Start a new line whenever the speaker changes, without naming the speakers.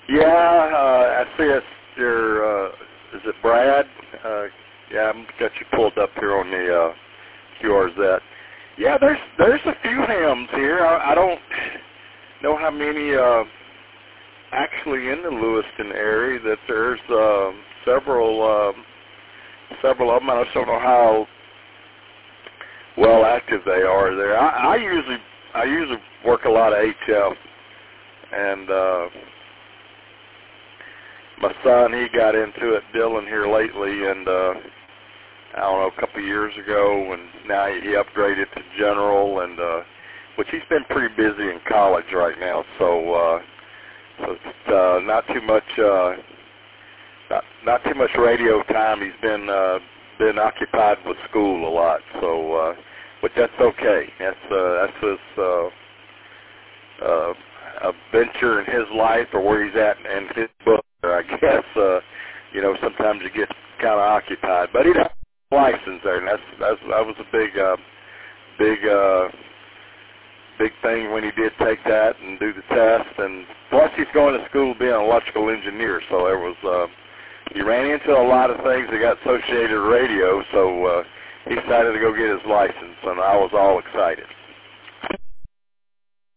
Yeah, I see it's your, is it Brad? Yeah, I've got you pulled up here on the QRZ. Yeah, there's a few hams here. I don't know how many actually in the Lewiston area. That there's several of them. I just don't know how well active they are there. I usually work a lot of HF, and my son, he got into it, Dylan, here lately, and I don't know, a couple of years ago, and now he upgraded to general, and which he's been pretty busy in college right now, so it's not too much radio time. He's been occupied with school a lot, so but that's okay. That's his a venture in his life, or where he's at in his book. I guess sometimes you get kind of occupied, but he doesn't have a license there, and that was a big thing when he did take that and do the test. And plus, he's going to school being an electrical engineer, so there was he ran into a lot of things that got associated with radio, so he decided to go get his license, and I was all excited.